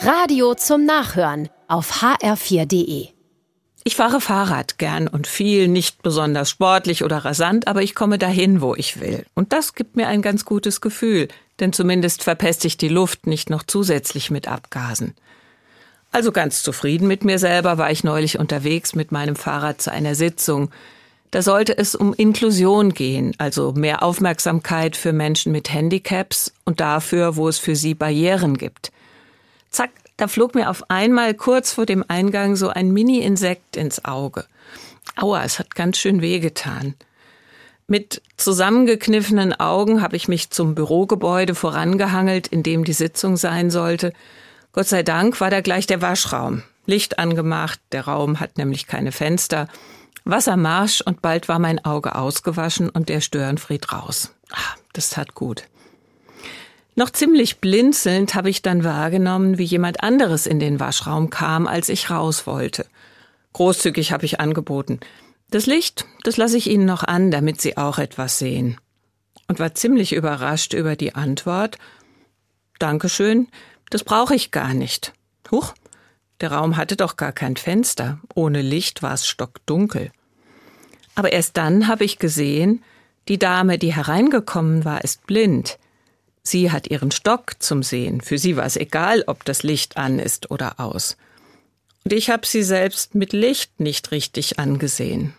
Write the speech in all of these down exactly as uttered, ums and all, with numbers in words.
Radio zum Nachhören auf h r vier punkt d e. Ich fahre Fahrrad gern und viel, nicht besonders sportlich oder rasant, aber ich komme dahin, wo ich will. Und das gibt mir ein ganz gutes Gefühl, denn zumindest verpeste ich die Luft nicht noch zusätzlich mit Abgasen. Also ganz zufrieden mit mir selber war ich neulich unterwegs mit meinem Fahrrad zu einer Sitzung. Da sollte es um Inklusion gehen, also mehr Aufmerksamkeit für Menschen mit Handicaps und dafür, wo es für sie Barrieren gibt. Zack, da flog mir auf einmal kurz vor dem Eingang so ein Mini-Insekt ins Auge. Aua, es hat ganz schön wehgetan. Mit zusammengekniffenen Augen habe ich mich zum Bürogebäude vorangehangelt, in dem die Sitzung sein sollte. Gott sei Dank war da gleich der Waschraum. Licht angemacht, der Raum hat nämlich keine Fenster. Wassermarsch und bald war mein Auge ausgewaschen und der Störenfried raus. Ah, das tat gut. Noch ziemlich blinzelnd habe ich dann wahrgenommen, wie jemand anderes in den Waschraum kam, als ich raus wollte. Großzügig habe ich angeboten. Das Licht, das lasse ich Ihnen noch an, damit Sie auch etwas sehen. Und war ziemlich überrascht über die Antwort. Dankeschön, das brauche ich gar nicht. Huch, der Raum hatte doch gar kein Fenster. Ohne Licht war es stockdunkel. Aber erst dann habe ich gesehen, die Dame, die hereingekommen war, ist blind. Sie hat ihren Stock zum Sehen. Für sie war es egal, ob das Licht an ist oder aus. Und ich habe sie selbst mit Licht nicht richtig angesehen.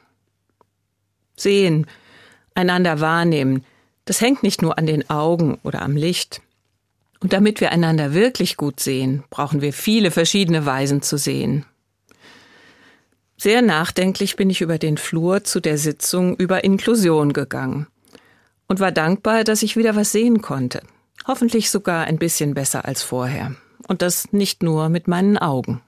Sehen, einander wahrnehmen, das hängt nicht nur an den Augen oder am Licht. Und damit wir einander wirklich gut sehen, brauchen wir viele verschiedene Weisen zu sehen. Sehr nachdenklich bin ich über den Flur zu der Sitzung über Inklusion gegangen und war dankbar, dass ich wieder was sehen konnte. Hoffentlich sogar ein bisschen besser als vorher. Und das nicht nur mit meinen Augen.